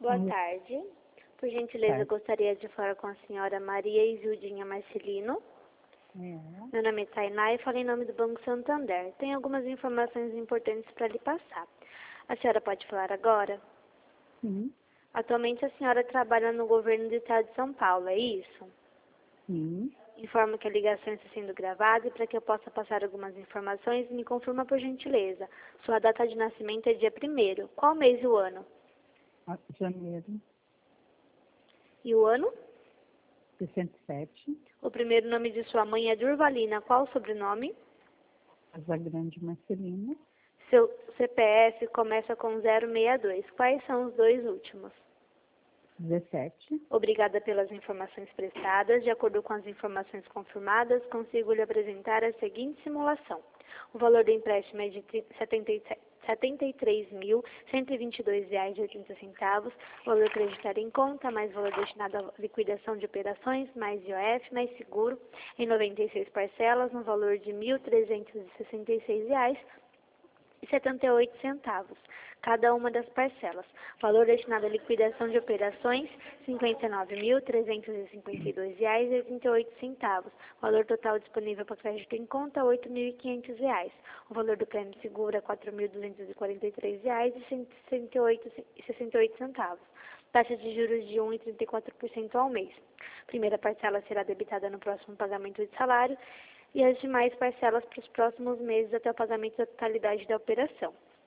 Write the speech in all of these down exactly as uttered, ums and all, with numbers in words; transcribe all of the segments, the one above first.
Boa Hum, tarde. Por gentileza, Certo. gostaria de falar com a senhora Maria Isildinha Marcelino. É. Meu nome é Tainá e falo em nome do Banco Santander. Tenho algumas informações importantes para lhe passar. A senhora pode falar agora? Sim, Atualmente a senhora trabalha no governo do estado de São Paulo, é isso? sim. Informo que a ligação está sendo gravada e para que eu possa passar algumas informações, me confirma por gentileza. Sua data de nascimento é dia primeiro. Qual mês e o ano? Ah, Janeiro, E o ano? sessenta e sete. O primeiro nome de sua mãe é Durvalina. Qual o sobrenome? Casa Grande Marcelina, Seu C P F começa com zero seis dois. Quais são os dois últimos? dezessete. Obrigada pelas informações prestadas. De acordo com as informações confirmadas, consigo lhe apresentar a seguinte simulação. O valor do empréstimo é de setenta e três mil cento e vinte e dois reais e oitenta centavos, valor acreditado em conta, mais valor destinado à liquidação de operações, mais I O F, mais seguro, em noventa e seis parcelas, no valor de mil trezentos e sessenta e seis reais e setenta e oito centavos, cada uma das parcelas. Valor destinado à liquidação de operações, cinquenta e nove mil trezentos e cinquenta e dois reais e oitenta e oito centavos. Valor total disponível para crédito em conta, oito mil e quinhentos reais. O valor do prêmio seguro é quatro mil duzentos e quarenta e três reais e sessenta e oito centavos. Taxa de juros de um vírgula trinta e quatro por cento ao mês. Primeira parcela será debitada no próximo pagamento de salário e as demais parcelas para os próximos meses até o pagamento da totalidade da operação.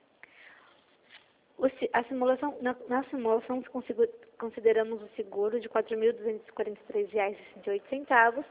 O, a simulação, na, na simulação, consideramos o seguro de quatro mil duzentos e quarenta e três reais e sessenta e oito centavos.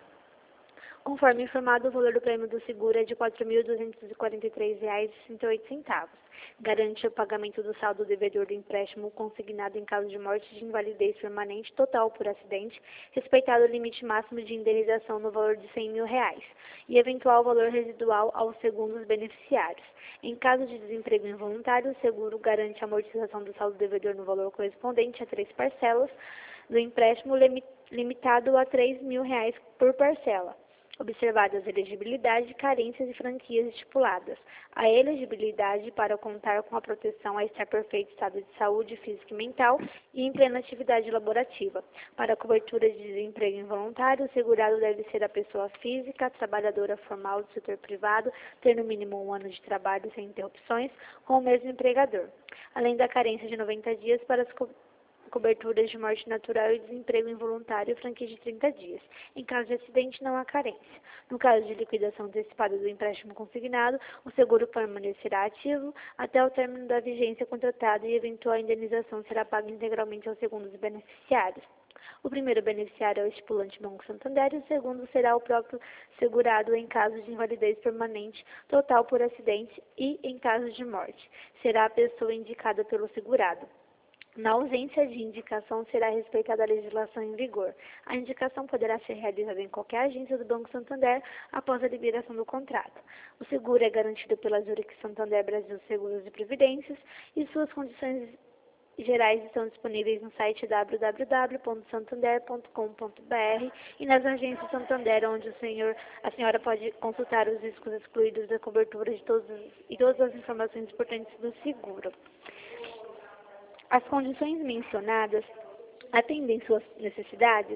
Conforme informado, o valor do prêmio do seguro é de quatro mil duzentos e quarenta e três reais e sessenta e oito centavos. Garante o pagamento do saldo devedor do empréstimo consignado em caso de morte de invalidez permanente total por acidente, respeitado o limite máximo de indenização no valor de cem mil reais e eventual valor residual aos segundos beneficiários. Em caso de desemprego involuntário, o seguro garante a amortização do saldo devedor no valor correspondente a três parcelas do empréstimo limitado a três mil reais por parcela, observadas a elegibilidade, carências e franquias estipuladas. A elegibilidade para contar com a proteção a estar perfeito estado de saúde física e mental e em plena atividade laborativa. Para a cobertura de desemprego involuntário, o segurado deve ser a pessoa física, trabalhadora formal do setor privado, ter no mínimo um ano de trabalho sem interrupções com o mesmo empregador. Além da carência de noventa dias para as co coberturas de morte natural e desemprego involuntário, franquia de trinta dias. Em caso de acidente, não há carência. No caso de liquidação antecipada do empréstimo consignado, o seguro permanecerá ativo até o término da vigência contratada e eventual indenização será paga integralmente aos segundos beneficiários. O primeiro beneficiário é o estipulante Banco Santander e o segundo será o próprio segurado em caso de invalidez permanente total por acidente e em caso de morte. Será a pessoa indicada pelo segurado. Na ausência de indicação, será respeitada a legislação em vigor. A indicação poderá ser realizada em qualquer agência do Banco Santander após a liberação do contrato. O seguro é garantido pela Zurich Santander Brasil Seguros e Previdências e suas condições gerais estão disponíveis no site w w w ponto santander ponto com ponto b r e nas agências Santander, onde o senhor, a senhora pode consultar os riscos excluídos da cobertura de todos, e todas as informações importantes do seguro. As condições mencionadas atendem suas necessidades?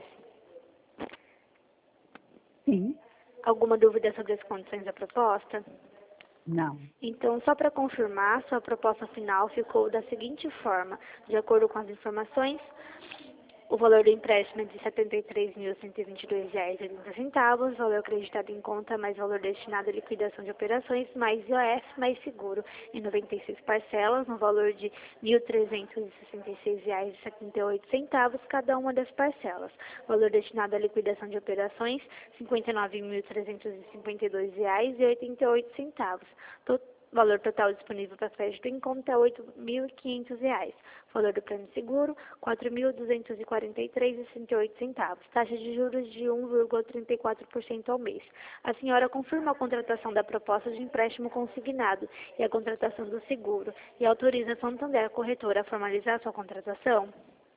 Sim. Alguma dúvida sobre as condições da proposta? Não. Então, só para confirmar, sua proposta final ficou da seguinte forma: de acordo com as informações, o valor do empréstimo é de setenta e três mil cento e vinte e dois reais e oitenta centavos, valor acreditado em conta mais valor destinado à liquidação de operações, mais I O F, mais seguro, em noventa e seis parcelas, no valor de mil trezentos e sessenta e seis reais e setenta e oito centavos, cada uma das parcelas. Valor destinado à liquidação de operações, cinquenta e nove mil trezentos e cinquenta e dois reais e oitenta e oito centavos. Valor total disponível para crédito em conta é oito mil e quinhentos reais. Valor do prêmio seguro, quatro mil duzentos e quarenta e três reais e sessenta e oito centavos. Taxa de juros de um vírgula trinta e quatro por cento ao mês. A senhora confirma a contratação da proposta de empréstimo consignado e a contratação do seguro e autoriza a Santander, a corretora, a formalizar sua contratação?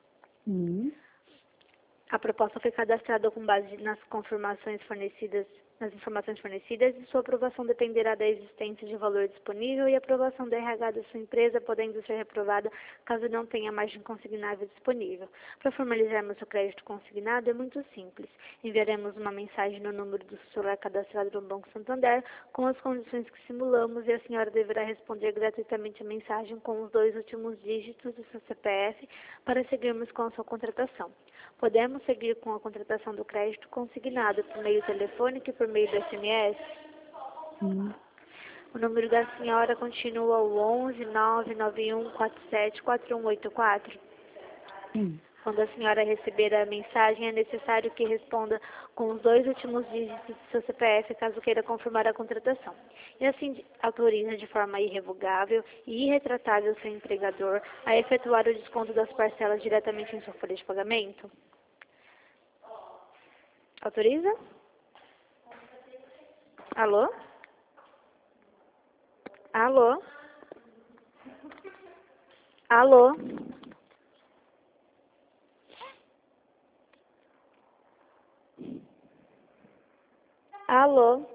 Sim. A proposta foi cadastrada com base nas confirmações fornecidas nas informações fornecidas e sua aprovação dependerá da existência de valor disponível e aprovação do R H da sua empresa, podendo ser reprovada caso não tenha margem consignável disponível. Para formalizarmos o crédito consignado é muito simples. Enviaremos uma mensagem no número do celular cadastrado no Banco Santander com as condições que simulamos e a senhora deverá responder gratuitamente a mensagem com os dois últimos dígitos do seu C P F para seguirmos com a sua contratação. Podemos seguir com a contratação do crédito consignado por meio telefônico e por meio do S M S? Sim. O número da senhora continua o onze, nove nove um, quatro sete, quatro um oito quatro. Sim. Quando a senhora receber a mensagem, é necessário que responda com os dois últimos dígitos do seu C P F, caso queira confirmar a contratação. E assim autoriza de forma irrevogável e irretratável seu empregador a efetuar o desconto das parcelas diretamente em sua folha de pagamento? Autoriza? Alô? Alô? Alô? Alô?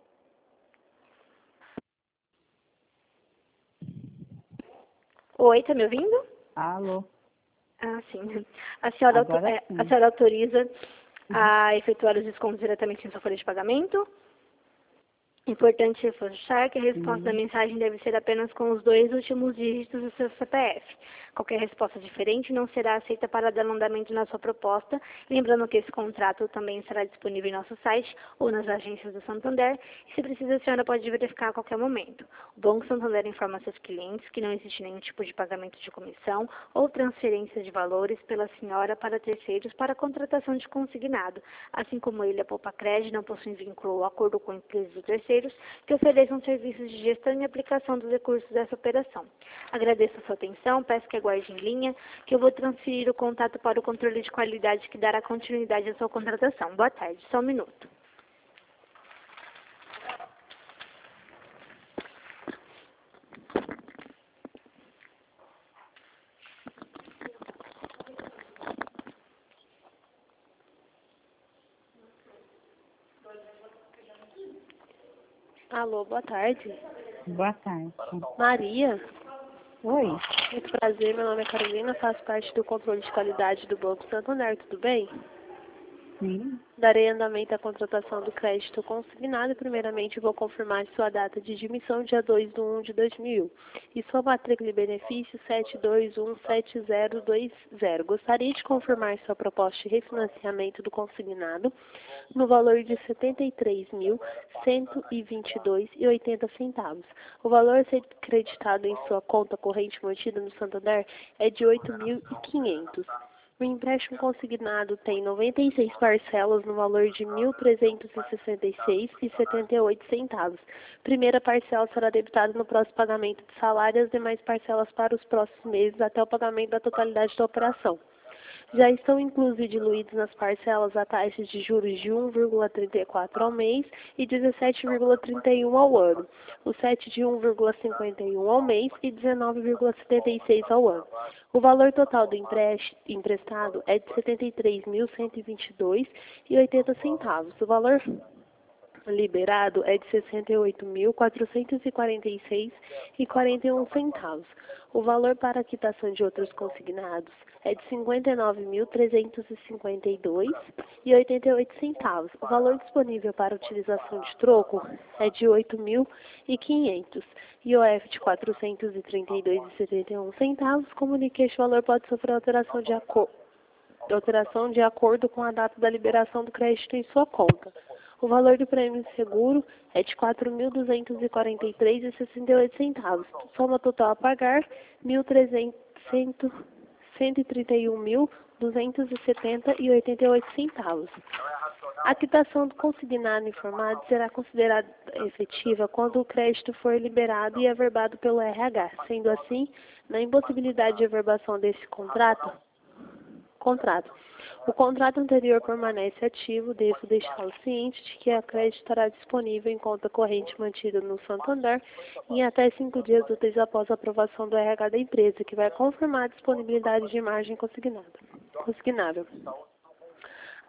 Oi, tá me ouvindo? Alô? Ah, sim. A senhora, auto- Agora é, sim. a senhora autoriza a efetuar os descontos diretamente em sua folha de pagamento? Importante reforçar que a resposta da Sim. mensagem deve ser apenas com os dois últimos dígitos do seu C P F. Qualquer resposta diferente não será aceita para dar andamento na sua proposta, lembrando que esse contrato também estará disponível em nosso site ou nas agências do Santander, e se precisa a senhora pode verificar a qualquer momento. O Banco Santander informa seus clientes que não existe nenhum tipo de pagamento de comissão ou transferência de valores pela senhora para terceiros para contratação de consignado, assim como ele, a Poupa Crédito, não possui vínculo ou acordo com empresas ou terceiros que ofereçam serviços de gestão e aplicação dos recursos dessa operação. Agradeço a sua atenção, peço que aguarde em linha, que eu vou transferir o contato para o controle de qualidade que dará continuidade à sua contratação. Boa tarde, só um minuto. Alô, boa tarde. Boa tarde. Maria, Oi. muito prazer, meu nome é Carolina, faço parte do controle de qualidade do Banco Santander, tudo bem? Sim. Darei andamento à contratação do crédito consignado e, primeiramente, vou confirmar sua data de admissão, dia dois de um de dois mil, e sua matrícula e benefício sete dois um sete zero dois zero. Gostaria de confirmar sua proposta de refinanciamento do consignado no valor de setenta e três mil cento e vinte e dois reais e oitenta centavos. O valor a ser creditado em sua conta corrente mantida no Santander é de oito mil e quinhentos reais. O empréstimo consignado tem noventa e seis parcelas no valor de mil trezentos e sessenta e seis reais e setenta e oito centavos. Primeira parcela será debitada no próximo pagamento de salário e as demais parcelas para os próximos meses até o pagamento da totalidade da operação. Já estão inclusos e diluídos nas parcelas a taxas de juros de um vírgula trinta e quatro ao mês e dezessete vírgula trinta e um ao ano, o sete de um vírgula cinquenta e um ao mês e dezenove vírgula setenta e seis ao ano. O valor total do emprestado é de setenta e três mil cento e vinte e dois reais e oitenta centavos. O valor liberado é de sessenta e oito mil quatrocentos e quarenta e seis reais e quarenta e um centavos. O valor para a quitação de outros consignados é de cinquenta e nove mil trezentos e cinquenta e dois reais e oitenta e oito centavos. O valor disponível para utilização de troco é de oito mil e quinhentos reais. I O F de quatrocentos e trinta e dois reais e setenta e um centavos. Comunique que este valor pode sofrer alteração de, aco alteração de acordo com a data da liberação do crédito em sua conta. O valor do prêmio de seguro é de quatro mil duzentos e quarenta e três reais e sessenta e oito centavos. Soma total a pagar cento e trinta e um mil duzentos e setenta reais e oitenta e oito centavos. A quitação do consignado informado será considerada efetiva quando o crédito for liberado e averbado pelo R H. Sendo assim, na impossibilidade de averbação desse contrato, contrato. O contrato anterior permanece ativo, devo deixá-lo ciente de que a crédito estará disponível em conta corrente mantida no Santander em até cinco dias úteis após a aprovação do R H da empresa, que vai confirmar a disponibilidade de margem consignada. consignável.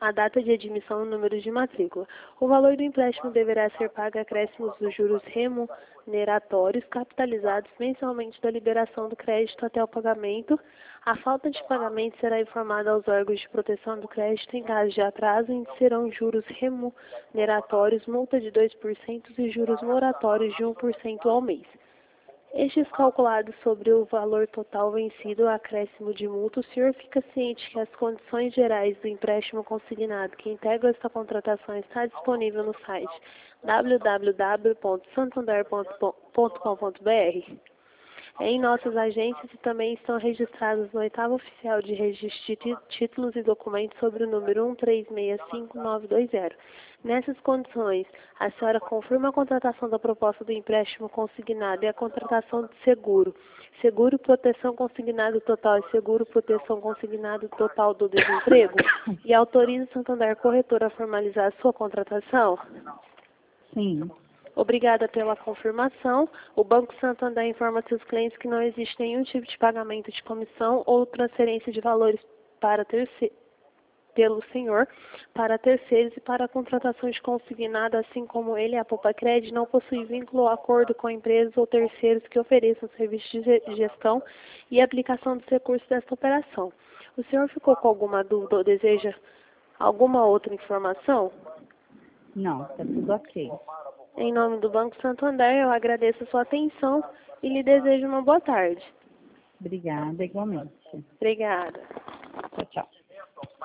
a data de admissão e o número de matrícula. O valor do empréstimo deverá ser pago a acréscimos dos juros remuneratórios capitalizados mensalmente da liberação do crédito até o pagamento. A falta de pagamento será informada aos órgãos de proteção do crédito em caso de atraso, e serão juros remuneratórios, multa de dois por cento e juros moratórios de um por cento ao mês. Estes calculados sobre o valor total vencido, acréscimo de multa, o senhor fica ciente que as condições gerais do empréstimo consignado que integra esta contratação está disponível no site w w w ponto santander ponto com ponto b r. Em nossas agências e também estão registrados no oitavo oficial de registro de títulos e documentos sobre o número um três seis cinco nove dois zero. Nessas condições, a senhora confirma a contratação da proposta do empréstimo consignado e a contratação de seguro, seguro proteção consignado total e seguro proteção consignado total do desemprego, e autoriza o Santander Corretora a formalizar a sua contratação? Sim. Obrigada pela confirmação. O Banco Santander informa seus clientes que não existe nenhum tipo de pagamento de comissão ou transferência de valores para terce... pelo senhor para terceiros e para a contratação de consignado, assim como ele, a Poupa-Cred, não possui vínculo ou acordo com empresas ou terceiros que ofereçam serviços de gestão e aplicação dos recursos desta operação. O senhor ficou com alguma dúvida ou deseja alguma outra informação? Não, está tudo ok. Em nome do Banco Santander, eu agradeço a sua atenção e lhe desejo uma boa tarde. Obrigada, igualmente. Obrigada. Tchau, tchau.